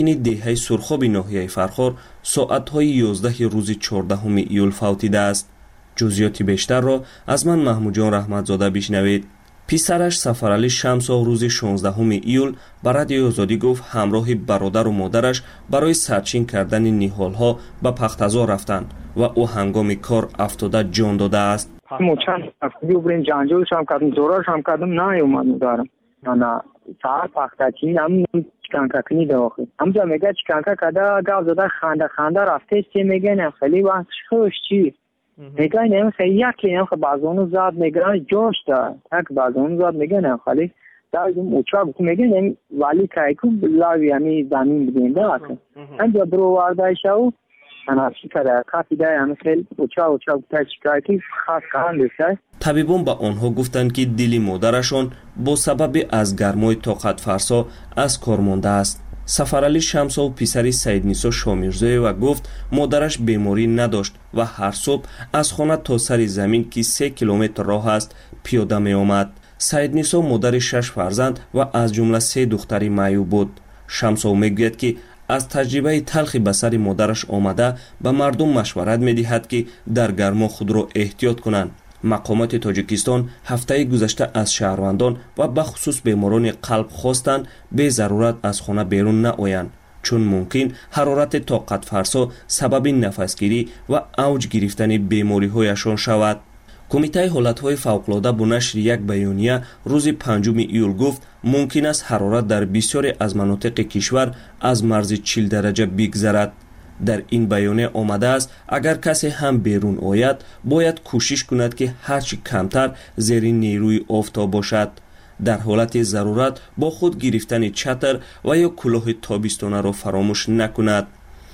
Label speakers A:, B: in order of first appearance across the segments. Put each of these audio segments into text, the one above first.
A: این دهه سرخاب ناحیه فرخار ساعت‌های 11 روز 14 ایول فوتیده است. جزئیات بیشتر را از من محمود جان رحمتزاده بشنوید. پسرش سفرعلی شمسو روز 16 ایول به رادیو آزادی گفت همراه برادر و مادرش برای سرچین کردن نهال‌ها به پختزار رفتند و او هنگام کار افتاده جان داده است.
B: ما چند هفته بریم جنجالش هم کردم، زوراش هم کردم، نه اومد دارم. نه ساعت پختچین هم چکنکا کنیده آخه. همجا میگه چکنکا کده گاو زده خنده رفته چی میگه نه خیلی وقت خوش چی؟ میگه نه خیلی یکی هم بازونو زاد میگه جوش دار. تک بازونو زاد میگه نه خیلی داریم اوچا میگه نه ولی کایکو لاوی همی زمین بگنده آخه. همجا برو وارده شو انافشی کرده کافی داره همه خیلی اوچا تشکایتی خاص کنده.
A: طبیبان به آنها گفتند که دل مادرشان با سبب از گرمای طاقت فرسا از کار مانده است. سفرعلی شمسو پسر سید نیسا شامیرزوی و گفت مادرش بیماری نداشت و هر صبح از خانه تا سر زمین که 3 کیلومتر راه است پیاده می آمد. سید نیسا مادر 6 فرزند و از جمله 3 دختری معیوب بود. شمسو میگوید که از تجربه تلخی به سر مادرش آمده به مردم مشورت میدهد که در گرما خود را احتیاط کنند. مقامات تاجیکستان هفته گذشته از شهروندان و به خصوص بیماران قلب خواستند به ضرورت از خانه بیرون نآیند چون ممکن حرارت طاقت فرسا سبب نفسگیری و اوج گرفتن بیماری هایشان شود. کمیته حالتهای فوق‌العاده با نشر یک بیانیه روز 5 ایول گفت ممکن است حرارت در بسیاری از مناطق کشور از مرز 40 درجه بگذرد. در این بیانیه آمده است اگر کسی هم بیرون آید باید کوشش کند که هرچی کمتر زیر نیروی آفتاب باشد. در حالت ضرورت با خود گرفتن چتر و یا کلاه تابستانه را فراموش نکند.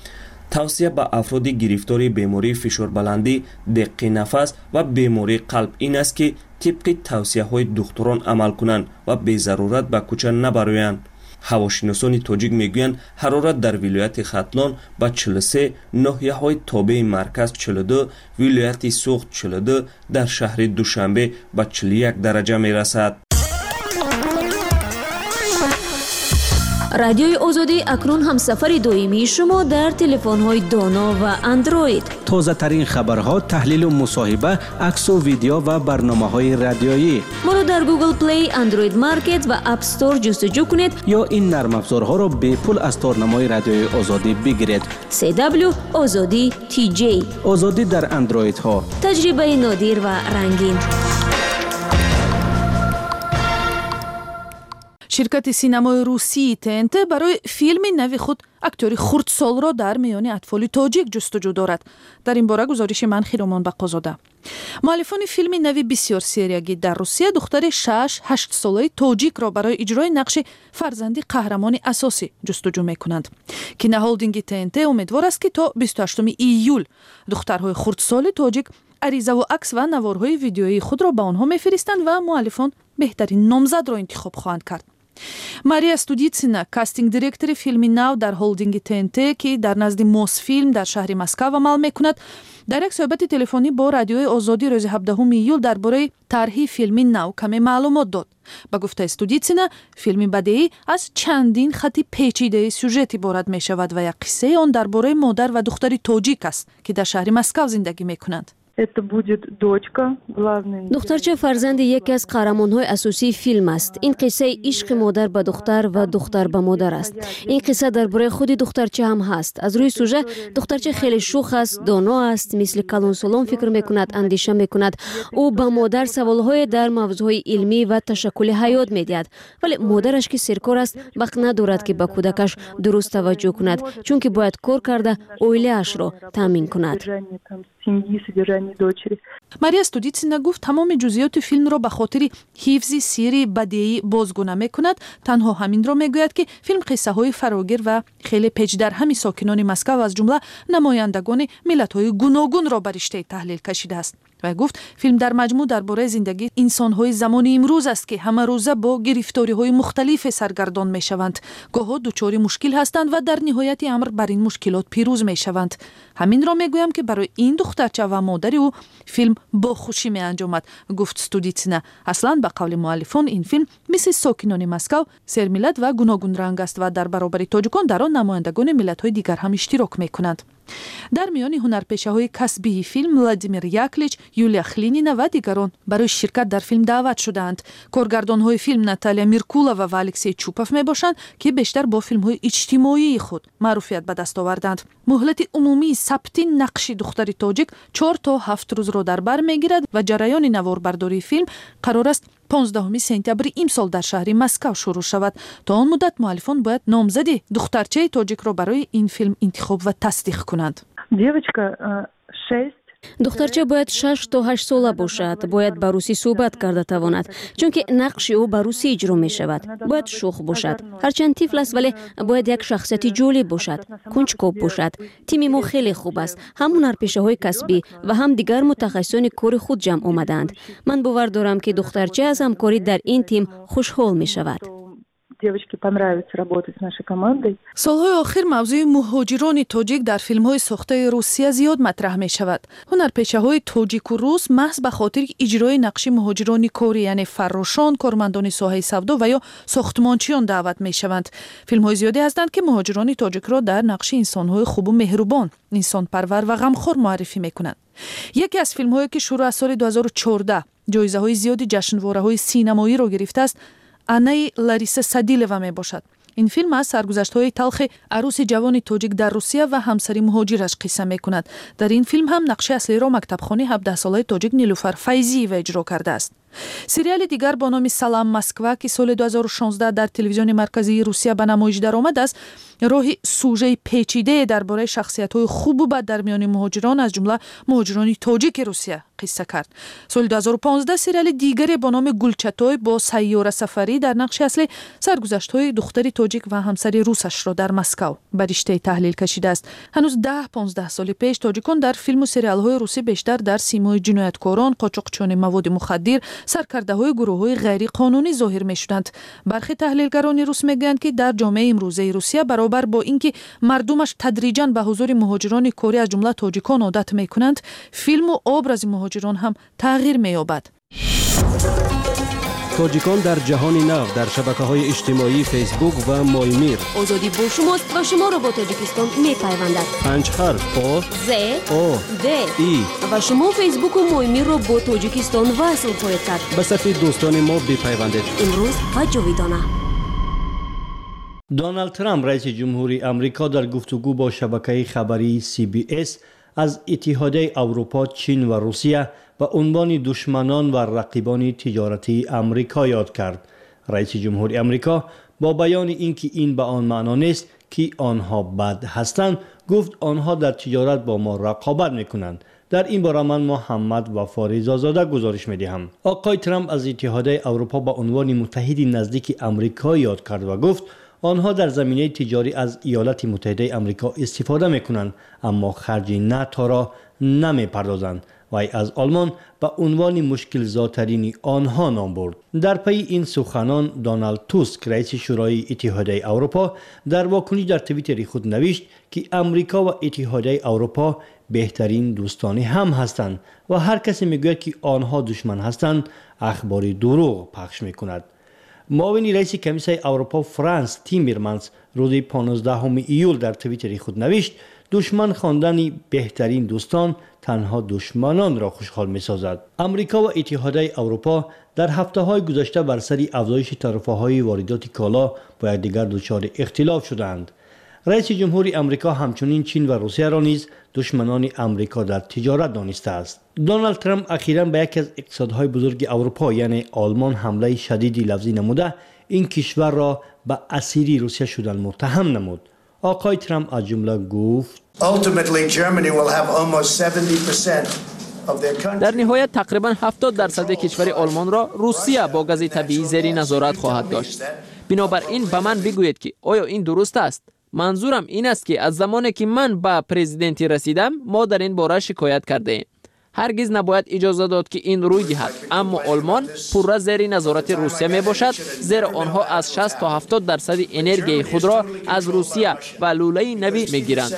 A: توصیه به افراد گرفتار بیماری فشار بلندی، دق نفس و بیماری قلب این است که طبق توصیه های دکتران عمل کنند و به ضرورت به کوچه نبرویند. هواشناسان تاجیک میگویند حرارت در ولایت ختلان به 43، ناحیه های تابع مرکز 42، ولایت سوخت 42، در شهر دوشنبه به 41 درجه میرسد.
C: رادیوی آزادی اکنون هم سفر دائمی شما در تلفن‌های دانا و اندروید.
D: تازه ترین خبرها، تحلیل و مصاحبه، عکس و ویدیو و برنامه‌های رادیویی.
C: ما را در گوگل پلی، اندروید مارکت و اپ استور جستجو کنید
D: یا این نرم افزارها را به پول از تارنمای رادیوی آزادی بگیرید.
C: CW آزادی TJ
D: آزادی در اندروید ها.
C: تجربه نادر و رنگین.
E: شرکت سینمای روسی TNT برای فیلم نوی خود اکتوری خردسال را در میان اطفال تاجیک جستجو دارد. در این باره گزارش من خیرومان بقازاده. مؤلفان فیلم نوی بسیار سریاگی در روسیه دختر 6-8 ساله تاجیک را برای اجرای نقش فرزندی قهرمان اساسی جستجو میکنند. کینه هولدینگ TNT امیدوار است که تا 28 ایول دخترهای خردسال تاجیک عریضه و عکس و نوارهای ویدیویی خود را به آنها میفرستند و مؤلفان بهترین نامزد را انتخاب خواهند کرد. ماریا استودیتسینا، کاستینگ دیرکتور فیلم نو در هولدینگ TNT که در نزد موسفیلم در شهر مسکو عمل میکند، در یک صحبت تلفنی با رادیوی آزادی روز 17 ایول درباره طرح فیلم نو کمی معلومات داد. با گفته استودیتسینا، فیلم بدیعی از چندین خط پیچیده سوژت عبارت می شود و یک قصه آن درباره مادر و دختری تاجیک است که در شهر مسکو زندگی میکنند.
C: دخترچه فرزند یکی از قهرمان‌های اساسی فیلم است. این قصه عشق مادر به دختر و دختر به مادر است. این قصه درباره خود دخترچه هم هست. از روی سوژه دخترچه خیلی شوخ است، دانا است، مثل کلون سالون فکر میکند، اندیشه میکند. او به مادر سوالهای در موضوعهای علمی و تشکل حیات میدهد، ولی مادرش که سرکار است وقت ندارد که به کودکش درست توجه کند، چون که باید کار کرده اویله‌اش را تامین کند.
E: ماریا استودیتسینا گفت تمام جزئیات فیلم را به خاطر حفظ سری بدیعی بازگو نمی‌کند، تنها همین را میگوید که فیلم قصه های فراگیر و خیلی پیچ در همی ساکنان مسکو از جمله نمایندگان ملت‌های گوناگون را بر رشته تحلیل کشیده است. و گفت فیلم در مجموع درباره زندگی انسان‌های زمان امروز است که همه روزه با گرفتاری‌های مختلف سرگردان می‌شوند. گاهی دچار مشکل هستند و در نهایت امر بر این مشکلات پیروز می‌شوند. همین را می‌گویم که برای این دخترچه و مادر او فیلم با خوشی می‌انجامد، گفت ستودیتسنا. اصلاً به قول مؤلفان این فیلم مثل ساکنان مسکو سرملت و گوناگون رنگ است و در برابر تاجیکان در آن نمایندگان ملت‌های دیگر هم اشتراک می‌کنند. در میان هنرپیشه‌های کسبی فیلم ولادیمیر یاکلیچ، یولیا خلینینا و دیگران برای شرکت در فیلم دعوت شدند. کارگردان‌های فیلم ناتالیا میرکولووا و الکسی چوپاف میباشند که بیشتر با فیلم‌های اجتماعی خود معروفیت به دست آوردند. مهلت عمومی ثبت نقش دختر تاجیک 4 تا 7 روز را در بر میگیرد و جریان نواربرداری فیلم قرار است 15 سپتامبر امسال در شهر مسکو شروع شود. تا آن مدت مؤلفان باید نامزدی دخترچه تاجیک را برای این فیلم انتخاب و تصدیق کنند.
C: دخترچه باید 6 تا 8 ساله باشد. باید به روسی صحبت کرده تواند، چون که نقش او به روسی اجرا می شود. باید شوخ باشد. هرچند طفل است ولی باید یک شخصیت جالب باشد. کنجکاو باشد. تیم ما خیلی خوب است. هم هنرپیشه‌های کسبی و هم دیگر متخصصان کار خود جمع آمدند. من باور دارم که دخترچه از همکاری در این تیم خوشحال می شود.
F: девочке понравится работать с нашей командой.
E: سالهای آخر موضوع مهاجران تاجیک در فیلم‌های ساخته روسیه زیاد مطرح می‌شود. هنرپیشه‌های تاجیک و روس محض به خاطر اجرای نقش مهاجران کاری یعنی فراشان، کارمندان ساحه سودا و یا ساختمانچیان دعوت می‌شوند. فیلم‌های زیادی هستند که مهاجران تاجیک را در نقش انسان‌های خوب و مهربان، انسان‌پرور و غمخوار معرفی می‌کنند. یکی از فیلم‌هایی که شروع از سال 2014 جایزه‌های زیادی جشنواره‌های سینمایی را گرفته است، آنای لاریسا سادیلова می باشد. این فیلم از سرگذشت‌های تلخ عروس جوان تاجیک در روسیه و همسری مهاجرش قصه می‌کند. در این فیلم هم نقش اصلی را مکتبخانه 17 ساله تاجیک نیلوفر فیضی اجرا کرده است. سریال دیگر با نام سلام مسکو که سال 2016 در تلویزیون مرکزی روسیه به نمایش درآمد است، راهی سوژه پیچیده درباره شخصیت‌های خوب و بد در میان مهاجران از جمله مهاجران تاجیک روسیه قصه کرد. سال 2015 سریال دیگری با نام گلچتای با سیاره سفری در نقش اصلی سرگذشت‌های دختری تاجیک و همسری روسش را در مسکو به رشته تحلیل کشیده است. هنوز 10-15 سال پیش تاجیکان در فیلم و سریال‌های روسی بیشتر در سیمای جنایتکاران، قاچاقچیان مواد مخدر، سرکرده‌های گروه‌های غیر قانونی ظاهر می‌شدند. برخی تحلیلگران روس می‌گویند که در جامعه امروزه روسیه برابر با اینکه مردمش تدریجاً به حضور مهاجران کاری از جمله تاجیکان عادت می‌کنند، فیلم و ابراز مهاجران هم تغییر می‌یابد.
D: تاجیکان در جهان نو در شبکه‌های اجتماعی فیسبوک و مایمیر.
C: آزادی با شماست و شما را با تاجیکستان می‌پیوندد.
D: 5 حرف آ
C: ز
D: او
C: د
D: ای
C: و شما فیسبوک و مایمیر را با تاجیکستان وصل خواهید کرد.
D: به صفحه دوستان ما بپیوندید.
C: امروز و جاویدانه.
G: دونالد ترامپ رئیس جمهوری آمریکا در گفتگو با شبکه خبری CBS از اتحادیه اروپا، چین و روسیه به عنوان دشمنان و رقیبان تجارتی آمریکا یاد کرد. رئیس جمهوری آمریکا با بیان اینکه این به آن معنا نیست که آنها بد هستند، گفت آنها در تجارت با ما رقابت میکنند. در این باره من محمد وفا رضازاده گزارش میدهم. آقای ترامپ از اتحادیه اروپا به عنوان متحد نزدیک آمریکا یاد کرد و گفت آنها در زمینه تجاری از ایالات متحده آمریکا استفاده میکنند، اما خرج نفت را نمیپردازند. وی از آلمان به عنوان مشکل زاترین آنها نام برد. در پی این سخنان دونالد توسک رئیس شورای اتحادیه اروپا در واکنش در توییتر خود نوشت که آمریکا و اتحادیه اروپا بهترین دوستان هم هستند و هر کسی میگوید که آنها دشمن هستند اخبار دروغ پخش میکند. معاون رئیس کمیسیون اروپا فرانس تیمرمنز روز 15 ایول در توییتر خود نوشت دشمن خواندن بهترین دوستان تنها دشمنان را خوشحال می سازد. امریکا و اتحادیه اروپا در هفته‌های گذشته بر سر افزایش تعرفه‌های واردات کالا با یکدیگر دچار اختلاف شدند. رئیس جمهوری آمریکا همچنین چین و روسیه را نیز دشمنان آمریکا در تجارت دانسته است. دونالد ترامپ اخیراً به یکی از اقتصادهای بزرگ اروپا یعنی آلمان حمله شدیدی لفظی نموده این کشور را به اسیری روسیه شدن متهم نمود. آقای ترامپ از جمله گفت
H: در نهایت تقریبا 70% کشور آلمان را روسیه با گاز طبیعی زیر نظارت خواهد داشت. بنابراین به من بگویید که آیا این درست است؟ منظورم این است که از زمانی که من به پرزیدنتی رسیدم ما در این باره شکایت کرده ایم. هرگز نباید اجازه داد که این روی دهد. اما آلمان پورا زیر نظارت روسیه می باشد، زیرا آنها از 60 تا 70% انرژی خود را از روسیه و لوله نوی می گیرند.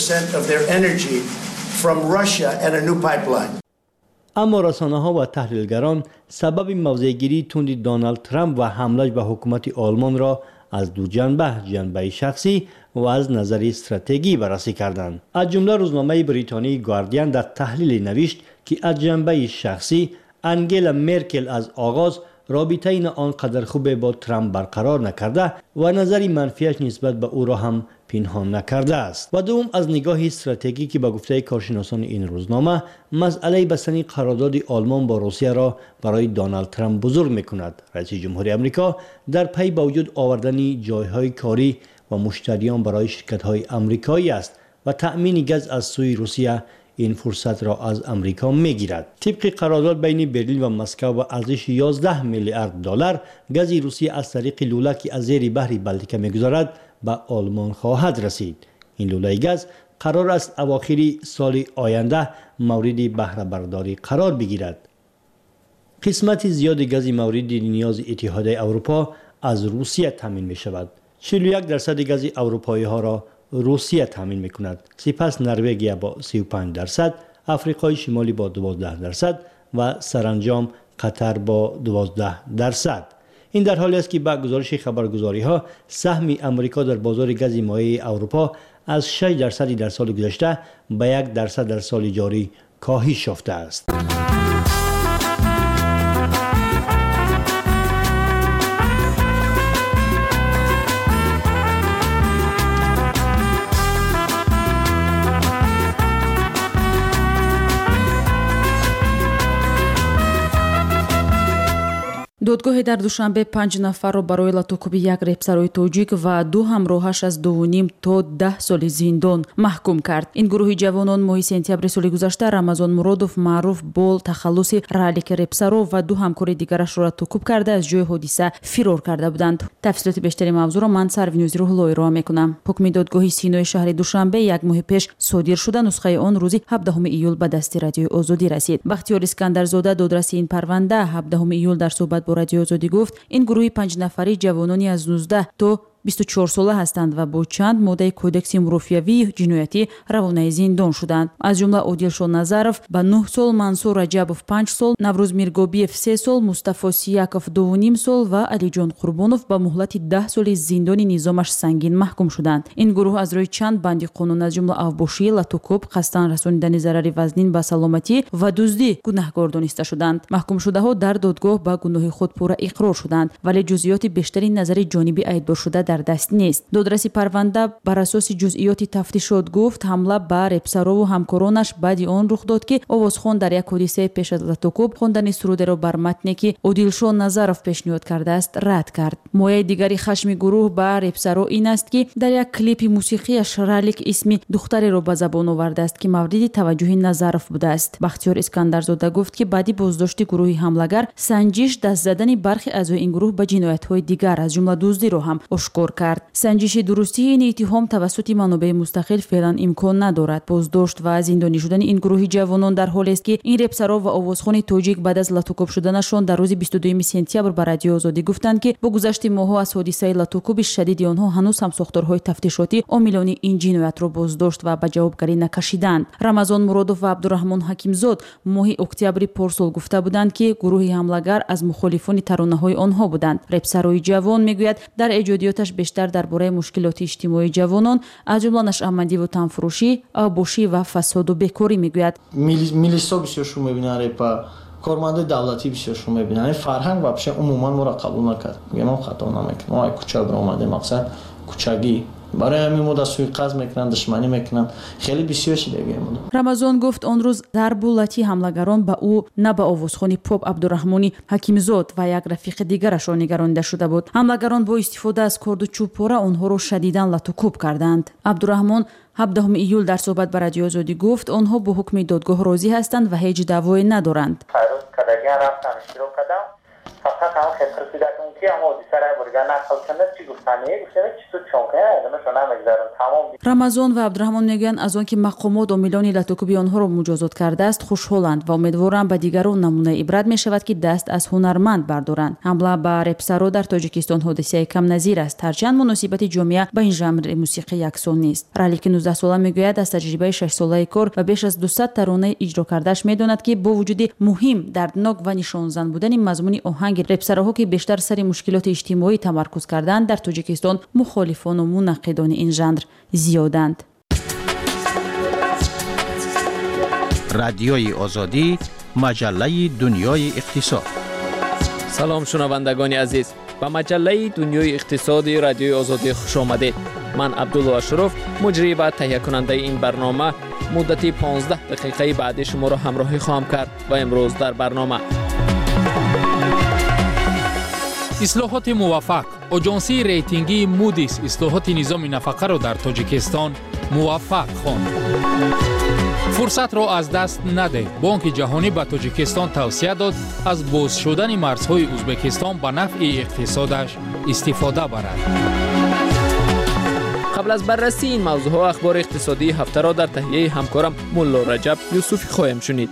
G: اما رسانه‌ها و تحلیلگران سبب موضع‌گیری تند دونالد ترامپ و حمله‌اش به حکومت آلمان را از دو جنبه شخصی و از نظر استراتژی بررسی کردند. از جمله روزنامه بریتانی گاردین در تحلیل نوشت که از جنبه شخصی انگلا مرکل از آغاز رابطه این آنقدر خوب با ترامپ برقرار نکرده و نظری منفیش نسبت به او را هم پنهان نکرده است. و دوم از نگاه استراتژیکی که به گفته کارشناسان این روزنامه مسئله بستن قرارداد آلمان با روسیه را برای دونالد ترامپ بزرگ می‌کند. رئیس جمهوری آمریکا در پی به وجود آوردن جایهای کاری و مشتریان برای شرکت‌های آمریکایی است و تأمین گاز از سوی روسیه این فرصت را از آمریکا میگیرد. طبق قرارداد بین برلین و مسکو با ارزش 11 میلیارد دلار گاز روسیه از طریق لوله که از زیر بحر بلتیک میگذرد به آلمان خواهد رسید. این لوله گاز قرار است اواخر سال آینده مورد بهره برداری قرار بگیرد. قسمت زیاد گاز مورد نیاز اتحادیه اروپا از روسیه تامین می شود. 41% گاز اروپایی ها را روسیه تامین می کند. سپس نروژ با 35%، افریقای شمالی با 12% و سرانجام قطر با 12%. این در حالی است که با گزارش خبرگزاری ها سهم امریکا در بازار گاز مایع اروپا از 6% در سال گذشته به 1% در سال جاری کاهش یافته است.
I: دادگاه در دوشنبه 5 نفر را برای لاتوکوبی یک رهبر تاجیک و 2 همراهش از 2.5 تا 10 سال زندان محکوم کرد. این گروه جوانان ماه سپتامبر سال گذشته رمضان مرادوف معروف با تخلص رالک رهبر و 2 همکار دیگرش را لاتوکوب کرده از جای حادثه فرار کرده بودند. تفصیلات بیشتری موضوع را من سروینوز روح ارائه میکنم. حکم دادگاه سینای شهر دوشنبه یک ماه پیش صادر شده، نسخه آن روز 17 ایول به دست رادیو آزادی رسید. بختیار اسکندرزاده دادرس این پرونده 17 ایول در صحبت با رادیو آزادی گفت این گروه 5 نفری جوانانی از 19 تا 24 ساله هستند و با چند ماده کودکس مرافعوی جنایتی روانه زندان شدند. از جمله عادل نظرов با 9 سال، منصور رجبов 5 سال، نوروز میرگوبیев 3 سال، مصطفی سیاکов 2.5 سال و علیجان قربانов با مهلت 10 سال زندان نظامش سنگین محکوم شدند. این گروه از روی چند بند قانون از جمله افباشی، لاتوکوب، قصداً رساندن ضرر وزنین به سلامتی و دزدی گناهکار دانسته شدند. محکوم شده ها در دادگاه با گناه خود پورا اقرار شدند، ولی جزئیات بیشتری نظر جانبی ایدبار شده در دست نیست. دادرسی پرونده بر اساس جزئیات تفتیشات گفت حمله به رهبر و همکارانش بعد آن رخ داد که آوازخوان در یک حادثه پیش از لاتوکوب خواندن سروده را بر متنی که عادلشان نظرов پیشنهاد کرده است رد کرد. مایه دیگری خشم گروه به رهبر این است که در یک کلیپ موسیقی شرالیک اسم دختری را به زبان آورده است که مورد توجه نظرов بوده است. بختیار اسکندرزاده گفت که بعد بازداشت گروه حمله‌گر سنجش دست زدن برخی اعضای این گروه به جنایت‌های دیگر از جمله دزدی را هم آشکار کرد. سنجش درستی این اتهام توسط منابع مستقل فعلا امکان ندارد. بازداشت و زندانی شدن این گروه جوانان در حالی است که این رهبرها و آوازخوان تاجیک بعد از لاتوکوب شدنشان در روز 22 سپتامبر بر رادیو آزادی گفتند که با گذشت ماه‌ها از حادثه لاتوکوب شدید آنها هنوز هم ساختارهای تفتیشاتی عاملان این جنایت را بازداشت و به جوابگری نکشیدند. رمضان مرادوف و عبدالرحمن حکیمزاد ماه اکتبر پارسال گفته بودند که گروه حمله‌گر از مخالفان ترانه‌های آنها بودند. رهبرای جوان میگوید در ایجادیاتش بیشتر درباره مشکلات اجتماعی جوانان از جمله نشأهمندی و تنفروشی، آبوشی و فساد و بیکاری میگوید.
J: میلیسا بسیار شما میبینن رپا کارمند دولتی بسیار شما میبینن فرهنگ و بشه عموما ما را قبول نکرد. میگم خطا نمیکنم. ما کوچه بر اومده مقصد کوچگی برای همین مدت سوء میکنن، دشمنی میکنن، خیلی بسیار شده میمونه.
I: رمضان گفت آن روز ضربولتی حمله‌گران به او نه به آوازخوان پاپ عبدالرحمن حکیمزاد و یک رفیق دیگرش نگرانده شده بود. حمله‌گران با استفاده از کارد و چوب‌پاره آنها را شدیداً لاتوکوب کردند. عبدالرحمن 17 ایول در صحبت با رادیو آزادی گفت آنها با حکم دادگاه راضی هستند و هیچ دعوایی ندارند.
K: فقط هم خبر رسیده که اون که هم حادثه را برگه نقل کنه چی گفتنه چی تو چونکه ادامشون نمیگذارن تمام.
I: рамазон ва абдурахмон мегӯянд аз он ки мақомот омилони латукуби онҳоро муҷозот кардааст хушҳоланд ва умедворанд ба дигарон намунаи ибрат мешавад ки даст аз ҳунарманд бардоранд. ҳамла ба репсаро дар тоҷикистон ҳодисаи камназир аст, ҳарчанд муносибати ҷомеа ба ин жанри мусиқӣ яксон нест. ралики 19-сола мегӯяд аз таҷрибаи 6-солаи кор ва беш аз 200 таронаи иҷро кардааш медонад ки бо вуҷуди муҳим, дарднок ва нишонзан будани мазмуни оҳанги репсароҳо ки бештар сари мушкилоти иҷтимоӣ тамаркуз карданд, дар тоҷикистон мухолифону мунаққидони ин жанр зиёданд.
D: радиои озодӣ, маҷаллаи дунёи иқтисод.
H: салом шунавандагони азиз, ба маҷаллаи дунёи иқтисоди радиои озодӣ хушомадед. ман абдулло ашуроф, муҷрӣ ва таҳиякунандаи ин барнома, муддати 15 дақиқаи баъди шуморо ҳамроҳӣ хоҳам кард ва имрӯз дар барнома
L: ислоҳоти муваффақ. оҷонсии рейтингии Moody's ислоҳоти низоми нафақаро дар тоҷикистон муваффақ хонд. фурсатро аз даст надеҳ. бонки ҷаҳонӣ ба тоҷикистон тавсия дод аз боз шудани марзҳои ӯзбекистон ба нафъи иқтисодаш истифода барад.
H: қабл аз баррасии ин мавзӯъҳо ахбори иқтисодии ҳафтаро дар таҳияи ҳамкорам мулло раҷаб юсуфӣ хоҳем шунид.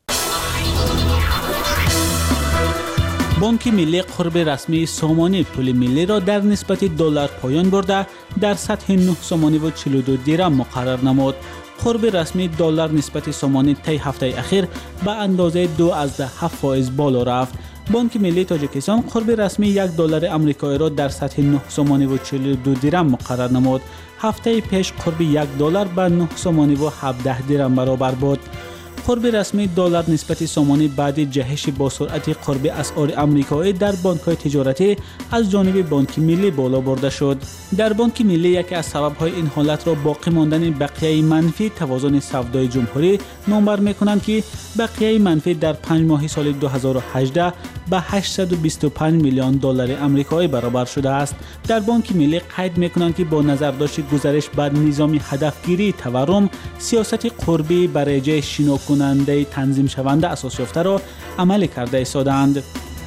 D: бонки миллӣ қурби расмии сомонӣ пули миллиро дар нисбати доллар поён бурда дар сатҳи 9.42 дирам муқаррар намуд. қурби расмии доллар нисбати сомонӣ таи ҳафтаи ахир ба андозаи 2.7% боло рафт. бонки миллии тоҷикистон қурби расмии $1 амрикоиро дар сатҳи 9.42 дирам муқаррар намуд. ҳафтаи пеш қурби $1 ба 9.17 дирам баробар буд. قرب رسمی دلار نسبت سامانی بعد جهش با سرعت قرب اسعار آمریکایی در بانک‌های تجارتی از جانب بانک ملی بالا برده شد. در بانک ملی یکی از سبب‌های این حالت را باقی ماندن بقیه منفی توازن سودای جمهوری نامبر می‌کنند که بقیه منفی در 5 ماه سال 2018 به 825 میلیون دلار آمریکایی برابر شده است. در بانک ملی قید می‌کنند که با نظر داشت گزارش بر نظام هدفگیری تورم، سیاست قربی برای جای شنا کننده تنظیم شونده اساس یافته را عملی کرده ایستادند.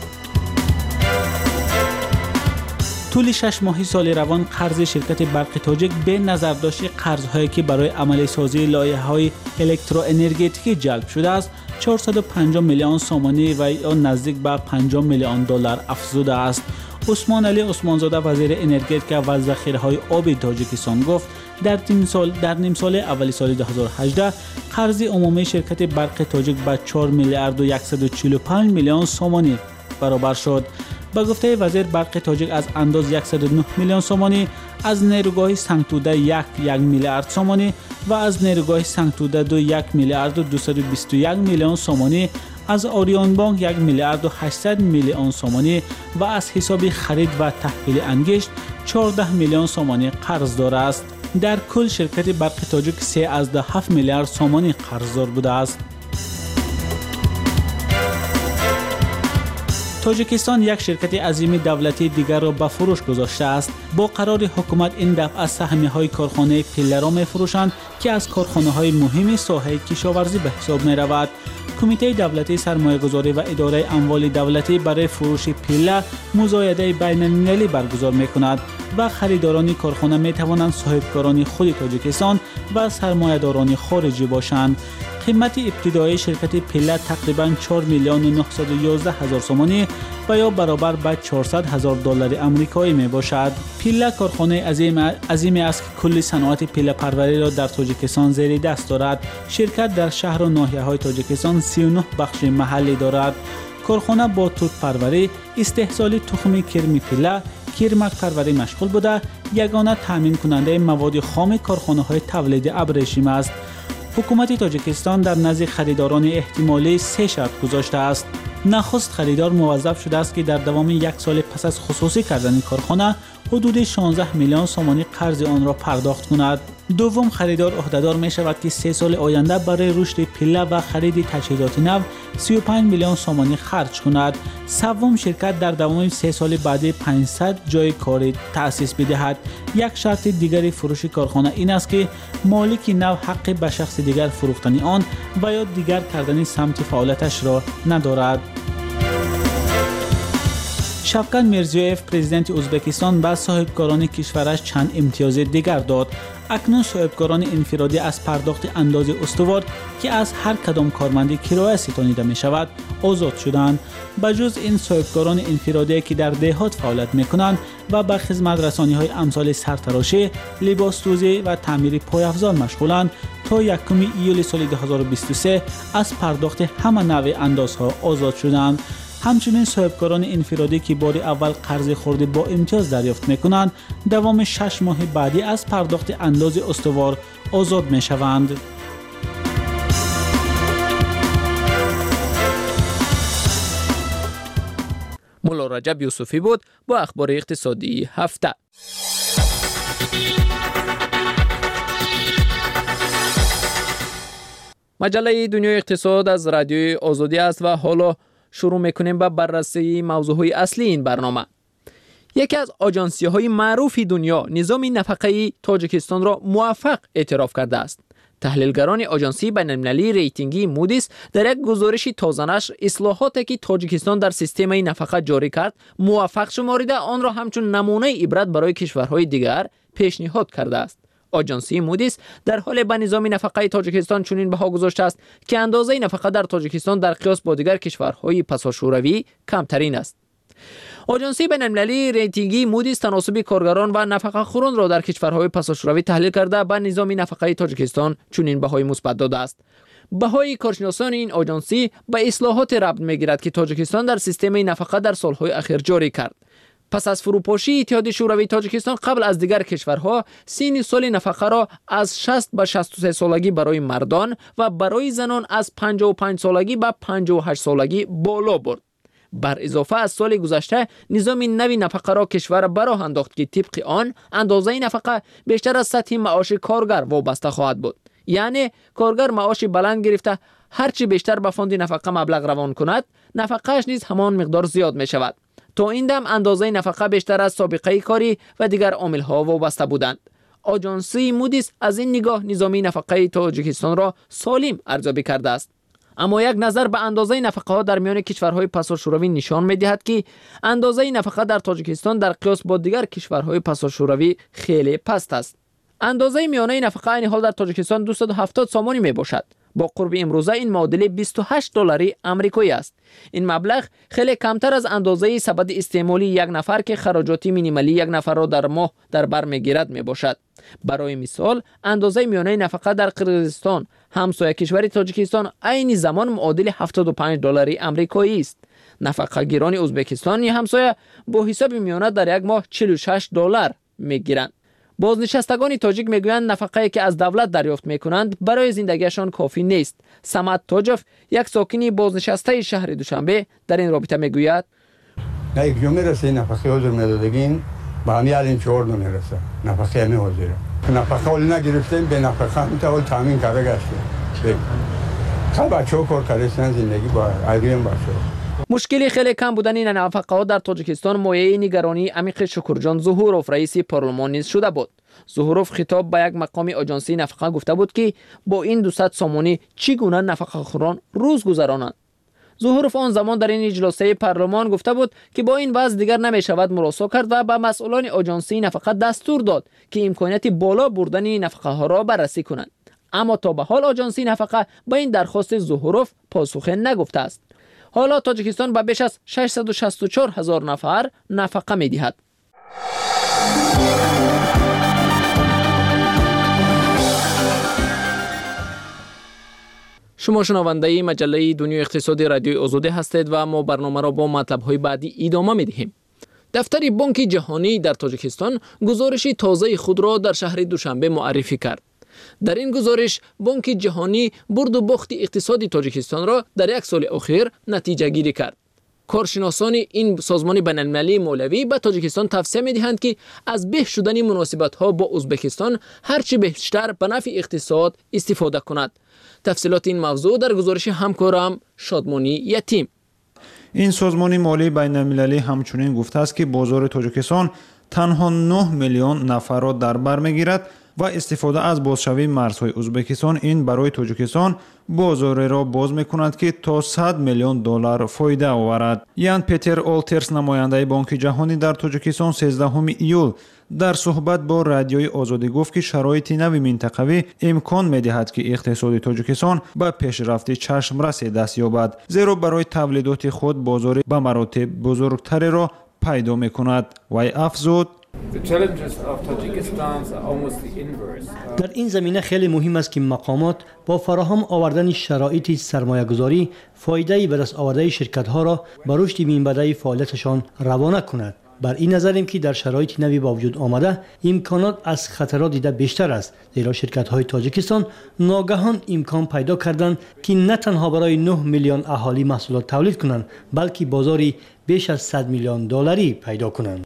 D: طول 6 ماه سال روان قرض شرکت برق تاجیک به نظر داشت قرض‌هایی که برای عملی سازی لایحه‌های الکتروانرژتیکی جلب شده است 450 میلیون سامانی و آن نزدیک به 50 میلیون دلار افزوده است. عثمان علی عثمانزاده وزیر انرژتیک و ذخیره‌های آبی تاجیکستان گفت در نیم سال اولی سال 2018 قرض عمومی شرکت برق تاجیک به 4 میلیارد و 145 میلیون سامانی برابر شد. با گفته وزیر برق تاجیک از انداز 109 میلیون سامانی از نیروگاه سنگتوده 1 میلیارد سامانی و از نیروگاه سنگتوده 2 1 میلیارد و 221 میلیون سامانی از آریان بانک 1 میلیارد و 800 میلیون سامانی و از حساب خرید و تحویل انگشت 14 میلیون سامانی قرضدار است. در کل شرکت برق تاجیک 3.7 میلیارد سامانی قرضدار بوده است. تاجیکستان یک شرکت عظیم دولتی دیگر را به فروش گذاشته است. با قرار حکومت این دفعه سهمیه‌های کارخانه پیله را می‌فروشند که از کارخانه‌های مهم ساحه کشاورزی به حساب می‌رود. کمیته دولتی سرمایه‌گذاری و اداره اموال دولتی برای فروش پیله مزایده بین‌المللی برگزار می‌کند و خریداران کارخانه می‌توانند صاحبکاران خود تاجیکستان و سرمایه‌داران خارجی باشند. قیمت ابتدایی شرکت پیله تقریباً 4 میلیون و 911 هزار سامانی و یا برابر به 400 هزار دلار آمریکایی می باشد. پیله کارخانه عظیمی است که کل صنعت پیله پروری را در تاجیکستان زیر دست دارد. شرکت در شهر و ناحیه‌های تاجیکستان 39 بخش محلی دارد. کارخانه با توت پروری، استحصال تخم کرم پیله، کرمک پروری مشغول بوده، یگانه تامین کننده مواد خام کارخانه‌های تولید ابریشم است. حکومت تاجیکستان در نزد خریداران احتمالی 3 شرط گذاشته است. نخست خریدار موظف شده است که در دوام 1 سال پس از خصوصی کردن کارخانه حدود 16 میلیون سامانی قرض آن را پرداخت کند. دوم خریدار عهده‌دار می شود که 3 سال آینده برای رشد پیله و خرید تجهیزات نو 35 میلیون سامانی خرج کند. سوم شرکت در دوام 3 سال بعد 500 جای کاری تأسیس بدهد. یک شرط دیگری فروش کارخانه این است که مالک نو حق به شخص دیگر فروختن آن و یا دیگر کردن سمت فعالیتش را ندارد. شفقت میرزیویف پرزیدنت ازبکستان به صاحبکاران کشورش چند امتیاز دیگر داد. اکنون صاحبکاران انفرادی از پرداخت اندازه استوار که از هر کدام کارمندی کرایه ستانیده می شود آزاد شدند. بجز این صاحبکاران انفرادی که در دهات فعالیت می کنند و به خدمت رسانی های امثال سرتراشی، لباس دوزی و تعمیر پایافزار مشغولند تا 1 ایول سال 2023 از پرداخت همه نوع اندازها آزاد شدند. همچنین صاحبکاران انفرادی که بار اول قرض خورده با امتیاز دریافت می‌کنند دوام 6 ماه بعدی از پرداخت انداز استوار آزاد می‌شوند.
H: مولا رجب یوسفی بود با اخبار اقتصادی هفته. مجله دنیای اقتصاد از رادیوی آزادی است و حالا شروع میکنیم به بررسی موضوعهای اصلی این برنامه. یکی از آژانسی‌های معروف دنیا نظام نفقه‌ای تاجیکستان را موفق اعتراف کرده است. تحلیلگران آژانسی بین‌المللی ریتینگی مودیس در یک گزارش تازه‌نشر اصلاحاتی که تاجیکستان در سیستم نفقه جاری کرد موفق شماریده آن را همچون نمونه عبرت برای کشورهای دیگر پیشنهاد کرده است. آژانسی مودیس در حال به نظام نفقه تاجیکستان چنین بها گذاشته است که اندازه نفقه در تاجیکستان در قیاس با دیگر کشورهای پساشوروی کمترین است. آژانسی بین‌المللی ریتینگی مودیس تناسب کارگران و نفقه خوران را در کشورهای پساشوروی تحلیل کرده به نظام نفقه تاجیکستان چنین بهای مثبت داده است. بهای کارشناسان این آژانسی به اصلاحات ربط می‌گیرد که تاجیکستان در سیستم نفقه در سالهای اخیر جاری کرد. پس از فروپاشی اتحادیه شوروی تاجیکستان قبل از دیگر کشورها سن سال نفقه را از 60 به 63 سالگی برای مردان و برای زنان از 55 سالگی به 58 سالگی بالا برد. بر اضافه از سال گذشته نظام نوی نفقه را کشور براه انداخت که طبق آن اندازه نفقه بیشتر از سطح معاش کارگر وابسته خواهد بود. یعنی کارگر معاش بلند گرفته هرچی بیشتر به فاند نفقه مبلغ روان کند نفقه‌اش نیز همان مقدار زیاد می شود. تا این دم اندازه نفقه بیشتر از سابقه کاری و دیگر عامل‌ها وابسته بودند. آژانسی مودیس از این نگاه نظامی نفقه تاجیکستان را سالم ارزیابی کرده است. اما یک نظر به اندازه نفقه ها در میان کشورهای پساشوروی نشان می‌دهد که اندازه نفقه در تاجیکستان در قیاس با دیگر کشورهای پساشوروی خیلی پست است. اندازه میانه نفقه این حال در تاجیکستان 270 سامانی میباشد. با قرب امروزه این معادل 28 دلاری آمریکایی است. این مبلغ خیلی کمتر از اندازه سبد استعمالی یک نفر که خراجات مینیمالی یک نفر را در ماه در بر میگیرد میباشد. برای مثال اندازه میانه نفقه در قرقیزستان همسایه کشور تاجیکستان عین زمان معادل 75 دلاری آمریکایی است. نفقه گیران ازبکستان همسایه با حساب میانه در یک ماه 46 دلار میگیرند. بازنشستگان تاجیک میگویند نفقه‌ای که از دولت دریافت میکنند برای زندگیشان کافی نیست. سمت تاجف یک ساکن بازنشسته شهر دوشنبه در این رابطه میگوید
M: نه یک جمعه رسه نفقه حضور میدادگین با همی الان 4 نمیرسه نفقه همی حضوره نفقه حال نگرفتیم به نفقه همی تا حال تامین کرده گشته خیلی بچه ها کار کردن زندگی با عیریم باشه.
H: مشکلی خیلی کم بودن این نفقه ها در تاجیکستان مایه نگرانی عمیق شکرجان ظهوروف رئیس پارلمان نیز شده بود. ظهوروف خطاب به یک مقام آژانسی نفقه گفته بود که با این 200 سامانی چگونه نفقه خوران روز گذرانند. ظهوروف آن زمان در این اجلاس پارلمان گفته بود که با این وضع دیگر نمی شود مراسا کرد و به مسئولان آژانسی نفقه دستور داد که امکانیت بالا بردن نفقه ها را بررسی کنند. اما تا به حال آژانسی نفقه با این درخواست ظهوروف پاسخ نگفته است. حالا تاجیکستان به بیش از 664,000 نفر نفقه می دهد. شما شنونده مجله دنیای اقتصادی رادیوی آزادی هستید و ما برنامه را با مطلب‌های بعدی ادامه می‌دهیم. دفتر بانک جهانی در تاجیکستان گزارش تازه خود را در شهر دوشنبه معرفی کرد. در این گزارش بانک جهانی برد و باخت اقتصادی تاجیکستان را در یک سال اخیر نتیجه گیری کرد. کارشناسان این سازمان بین‌المللی مولوی به تاجیکستان توصیه می‌دهند که از به شدن مناسبت‌ها با ازبکستان هرچی بیشتر به نفع اقتصاد استفاده کند. تفصیلات این موضوع در گزارش همکارم شادمانی یتیم.
N: این سازمان مالی بین‌المللی همچنین گفته است که بازار تاجیکستان تنها 9 میلیون نفر را در بر می‌گیرد و استفاده از بازشوی مرزهای ازبکستان این برای تاجیکستان بازاری را باز میکند که تا 100 میلیون دلار فایده آورد. یان پتر اولترس نماینده بانک جهانی در تاجیکستان 13 ایول در صحبت با رادیوی آزادی گفت که شرایط نوی منطقوی امکان می‌دهد که اقتصاد تاجیکستان به پیشرفت چشمرس دست یابد، زیرا برای تولیدات خود بازار به مراتب بزرگتری را پیدا می‌کند. وی افزود:
G: در این زمینه خیلی مهم است که مقامات با فراهم آوردن شرایط سرمایه‌گذاری فایده‌ای به دست آورده شرکت‌ها را به رشد مینبعده فعالیتشان روانه کند. بر این نظریم که در شرایط نوی با وجود آمده امکانات از خطرات دیده بیشتر است، زیرا شرکت‌های تاجیکستان ناگهان امکان پیدا کردند که نه تنها برای 9 میلیون اهالی محصولات تولید کنند، بلکه بازاری بیش از 100 میلیون دلاری پیدا کنند.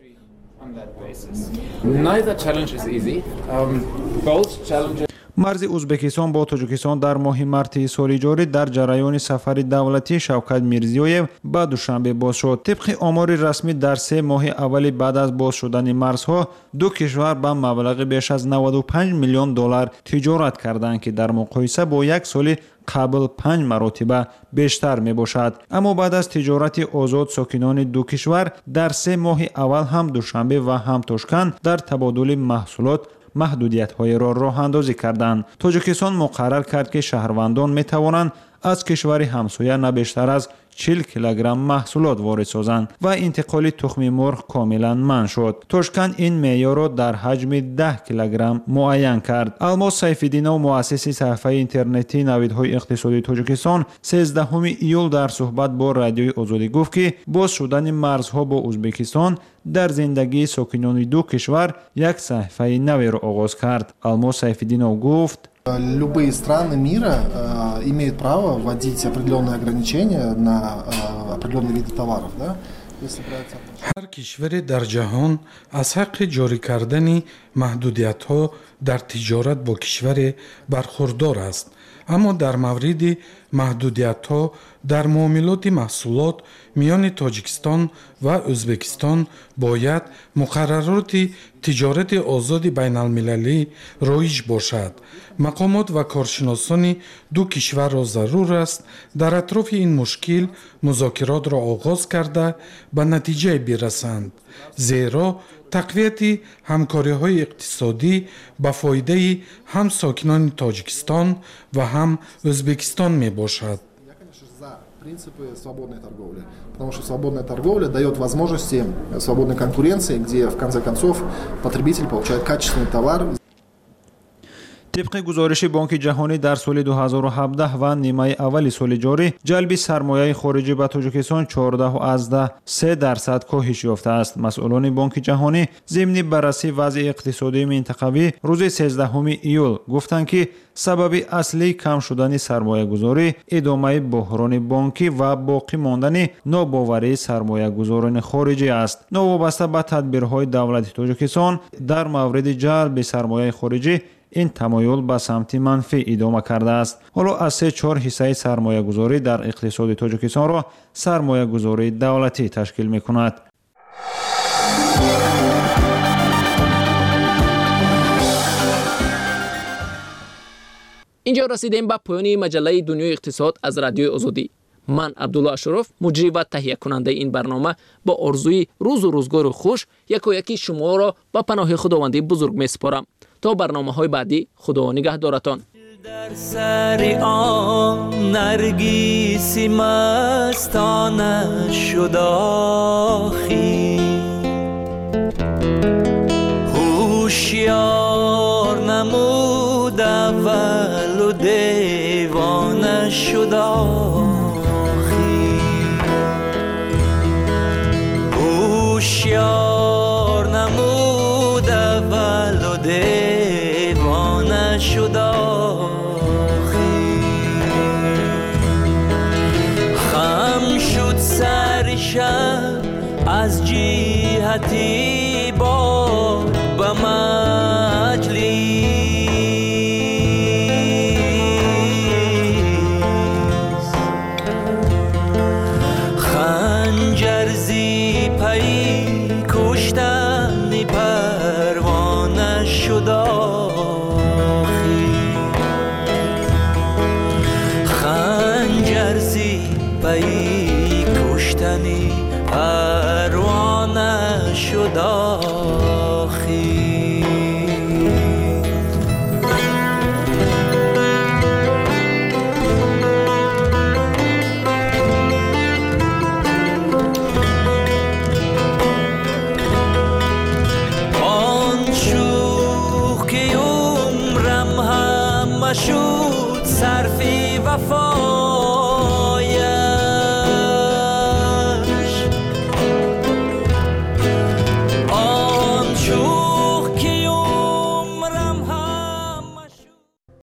N: مرز ازبکستان با تاجیکستان در ماه مارس سال جاری در جریان سفر دولتی شوکت میرزیویف به دوشنبه باز شد. طبق آمار رسمی در 3 ماه اول بعد از باز شدن مرزها دو کشور به مبلغ بیش از 95 میلیون دلار تجارت کردند که در مقایسه با یک سال قبل 5 مرتبه بیشتر می باشد. اما بعد از تجارت آزاد ساکنان دو کشور در 3 ماه اول هم دوشنبه و هم تاشکند در تبادل محصولات محدودیت‌های را راه اندازی کردند. تاجیکستان مقرر کرد که شهروندان می توانند از کشور همسایه نه بیشتر از 40 کیلوگرم محصولات وارد سازند و انتقال تخم مرغ کاملا منع شد. تاشکند این معیار را در حجم 10 کیلوگرم معین کرد. الماس سیف‌الدینov مؤسس صفحه اینترنتی نویدهای اقتصادی تاجیکستان 13 ایول در صحبت با رادیوی آزادی گفت که باز شدن مرزها با ازبکستان در زندگی ساکنان دو کشور یک صفحه نوی را آغاز کرد. الماس سیف‌الدینov گفت:
O: Любые страны мира имеют право вводить определенные ограничения на определенные виды товаров, да?
L: هر کشوری در جهان از حق جاری کردن محدودیت‌ها در تجارت با کشور برخوردار است، اما در مورد محدودیت‌ها در معاملات محصولات میان تاجیکستان و ازبکستان باید مقررات تجارت آزاد بین المللی رایج باشد. مقامات و کارشناسان دو کشور را ضرور است در اطراف این مشکل مذاکرات را آغاز کرده به نتیجه برسند، زیرا تقویت همکاری‌های اقتصادی به فایده هم ساکنان تاجیکستان و هم ازبکستان می باشد.
O: Принципы свободной торговли. Потому что свободная торговля дает возможности свободной конкуренции, где в конце концов потребитель получает качественный товар.
N: طبق گزارش بانک جهانی در سال 2017 و نیمه اول سال جاری جلب سرمایه خارجی به تاجیکستان 14.3% کاهش یافته است. مسئولان بانک جهانی ضمن بررسی وضع اقتصادی منطقوی روز 13 ایول گفتند که سبب اصلی کم شدن سرمایه گذاری ادامه بحران بانکی و باقی ماندن ناباوری سرمایه گذاران خارجی است. نوابسته به تدبیرهای دولت تاجیکستان در مورد جلب سرمایه خارجی این تمایل به سمت منفی ادامه کرده است. حالا از 3/4 حصه سرمایه گذاری در اقتصاد تاجیکستان را سرمایه گذاری دولتی تشکیل می کند.
H: اینجا رسیدیم به پایان مجله دنیای اقتصاد از رادیوی آزادی. من عبدالله اشرف مجری و تهیه کننده این برنامه با آرزوی روز و روزگار خوش یکی شما را به پناه خداوندی بزرگ می سپارم. تا برنامه‌های بعدی خدا نگهدارتان.
P: در سر آن نرگسی مستانه شد آخی، هوشیار نمود اول و دیوانه شد آخی، هوشیار نمود اول و دیوانه شد آخی، خم شد سر شب از جهتی باد به مجلس، خنجر زی پی کشتن پروانه شد. نشد صرف وفا